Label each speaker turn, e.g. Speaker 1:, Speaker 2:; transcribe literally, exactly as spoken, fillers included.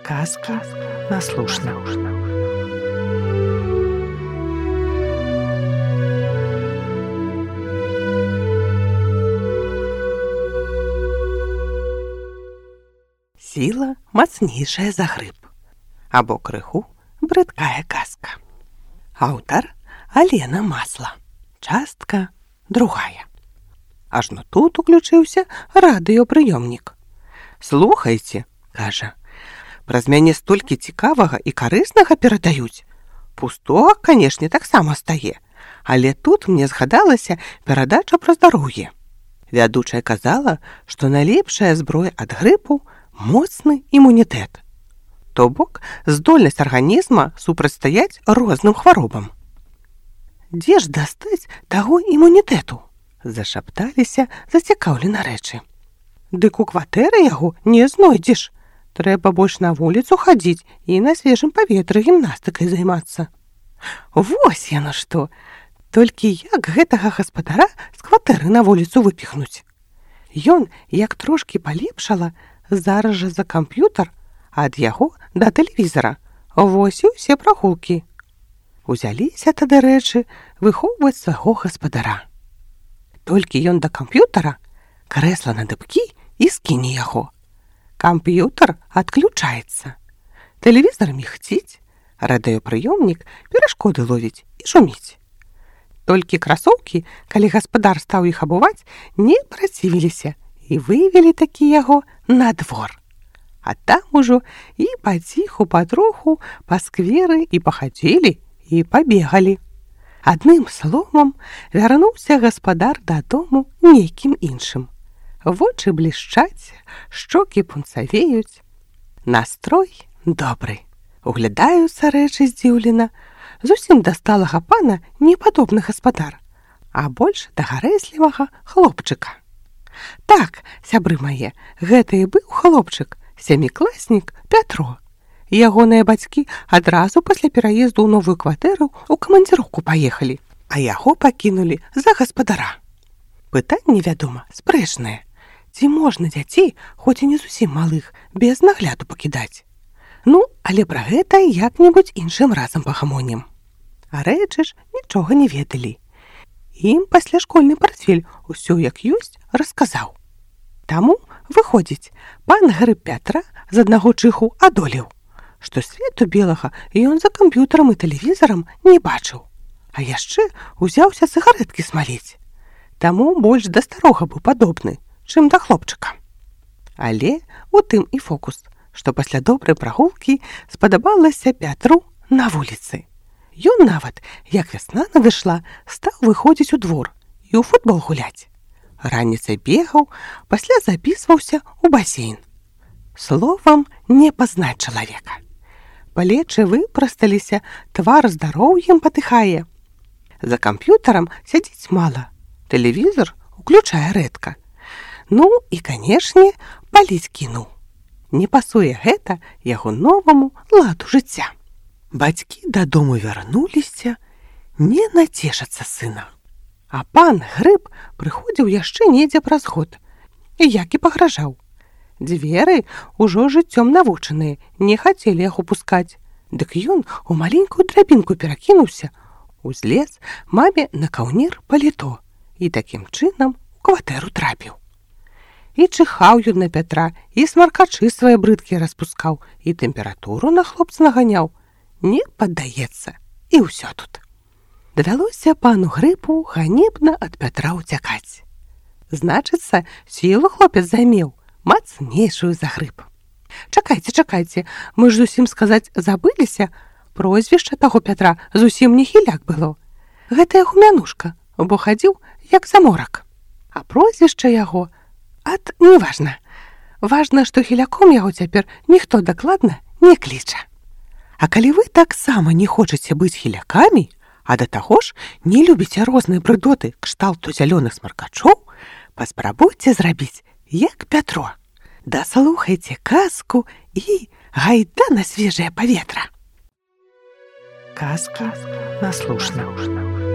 Speaker 1: Казки на слушна. Сіла мацнейшая за грыб, або крыху брыдкая казка. Аўтар Алена Масла. Частка другая. Ажно тут уключыўся радыёпрыёмнік. «Слухайце», кажа, «праз мяне столькі цікавага і карыснага перадаюць. Пустога, канешне, таксама стае, але тут мне згадалася перадача пра здароўе. Вядучая казала, што найлепшая зброя ад грыпу моцны імунітэт, то бок здольнасць арганізма супрацьстаяць розным хваробам. Дзе ж дастаць таго імунітэту?» зашапталіся зацікаўлена рэчы. «Дык у кватэры яго не знойдзеш. Трэба больш на вуліцу хадзіць і на свежым паветры гімнастыкай займацца». Вось яно што! Толькі як гэтага гаспадара з кватэры на вуліцу выпіхнуць? Ён, як трошкі палепшала, зараз жа за камп'ютар, ад яго да тэлевізара. Вось і ўсе прагулкі. Узяліся тады рэчы выхоўваць свайго гаспадара. Толькі ён да камп'ютара, крэсла на дыбкі і скіне яго. Камп'ютар адключаецца. Тэлевізар мігціць, радыёпрыёмнік перашкоды ловіць і шуміць. Толькі красоўкі, калі гаспадар стаў іх абуваць, не працівіліся і вывелі такі яго на двор. А там ужо і паціху патроху па скверы і пахадзілі, і пабегалі. Адным словам, вярнуўся гаспадар дадому нейкім іншым. Вочы блішчаць, шчокі пунцавеюць. Настрой добры. Углядаюцца рэчы здзіўлена. Зусім да сталага пана не падобны гаспадар, а больш да гарэзлівага хлопчыка. Так, сябры мае, гэта і быў хлопчык, сямікласнік Пятро. Ягоныя бацькі адразу пасля пераезду ў новую кватэру ў камандзіроўку паехалі, а яго пакінулі за гаспадара. Пытанне, вядома, спрэчнае. Ці можна дзяцей, хоць і не зусім малых, без нагляду пакідаць? Ну, але пра гэта як-небудзь іншым разам пагамонім. А рэчы ж нічога не ведалі. Ім пасля школьны партфель усё як ёсць расказаў. Таму, выходзіць, пан Грыб Пятра з аднаго чыху адолеў, што свету белага ён за камп'ютарам і тэлевізарам не бачыў, а яшчэ узяўся цыгарэткі смаліць. Таму больш да старога быў падобны, чым да хлопчыка. Але у тым і фокус, што пасля добрай прагулкі спадабалася Пятру на вуліцы. Ён нават, як вясна надышла, стаў выходзіць у двор і ў футбол гуляць. Раніцай бегаў, пасля запісваўся ў басейн. Словам, не пазнаць чалавека. Плечы выпрасталіся, твар здароўем патыхае. За камп'ютарам сядзіць мала, тэлевізор уключае рэдка. Ну і, канешне, паліць кінуў. Не пасуе гэта яго новаму ладу жыцця. Бацькі дадому вярнуліся, не нацешацца сына. А пан Грыб прыходзіў яшчэ недзе праз год, як і пагражаў. Дзверы ўжо жыццём навучаныя, не хацелі яго пускаць. Дык ён у маленькую драбінку перакінуўся, узлез маме на каўнер паліто і такім чынам у кватэру трапіў. І чыхаў ён на Пятра, і смаркачы свае брыдкія распускаў, і тэмпературу на хлопца наганяў. Не паддаецца, і ўсё тут. Давялося пану Грыбу ганебна ад Пятра ўцякаць. Значыцца, сілу хлопец займеў, мацнейшую за грыб. Чакайце, чакайце, мы ж зусім сказаць забыліся, прозвішча таго Пятра зусім не хіляк было. Гэта яго мянушка, бо хадзіў як заморак. А прозвішча яго, ат, неважна. Важна, што хіляком яго цяпер ніхто дакладна не кліча. А калі вы таксама не хочаце быць хілякамі, а да таго ж не любіце розныя брыдоты кшталту зялёных смаркачоў, паспрабуйце зрабіць як Пятро. Даслухайце казку і гайда на свежае паветра. Казка на слушна.